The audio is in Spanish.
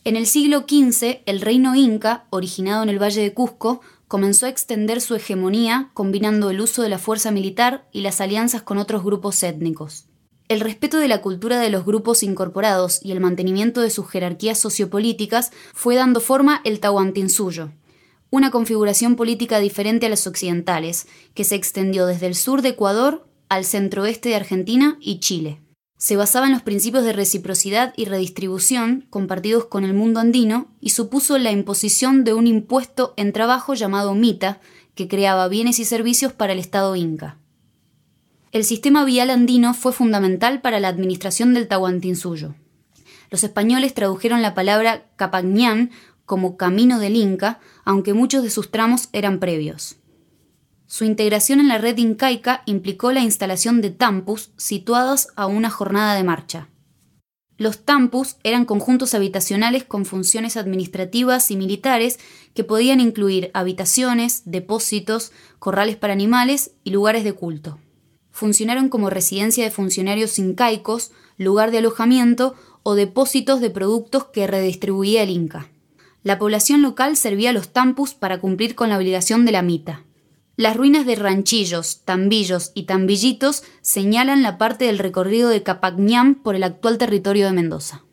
En el siglo XV, el reino inca, originado en el Valle de Cusco, comenzó a extender su hegemonía combinando el uso de la fuerza militar y las alianzas con otros grupos étnicos. El respeto de la cultura de los grupos incorporados y el mantenimiento de sus jerarquías sociopolíticas fue dando forma el Tahuantinsuyo, una configuración política diferente a las occidentales, que se extendió desde el sur de Ecuador al centro-oeste de Argentina y Chile. Se basaba en los principios de reciprocidad y redistribución compartidos con el mundo andino y supuso la imposición de un impuesto en trabajo llamado mita, que creaba bienes y servicios para el Estado inca. El sistema vial andino fue fundamental para la administración del Tahuantinsuyo. Los españoles tradujeron la palabra Capacñán como camino del Inca, aunque muchos de sus tramos eran previos. Su integración en la red incaica implicó la instalación de tampus situados a una jornada de marcha. Los tampus eran conjuntos habitacionales con funciones administrativas y militares que podían incluir habitaciones, depósitos, corrales para animales y lugares de culto. Funcionaron como residencia de funcionarios incaicos, lugar de alojamiento o depósitos de productos que redistribuía el Inca. La población local servía a los tampus para cumplir con la obligación de la mita. Las ruinas de ranchillos, tambillos y tambillitos señalan la parte del recorrido de Capacñán por el actual territorio de Mendoza.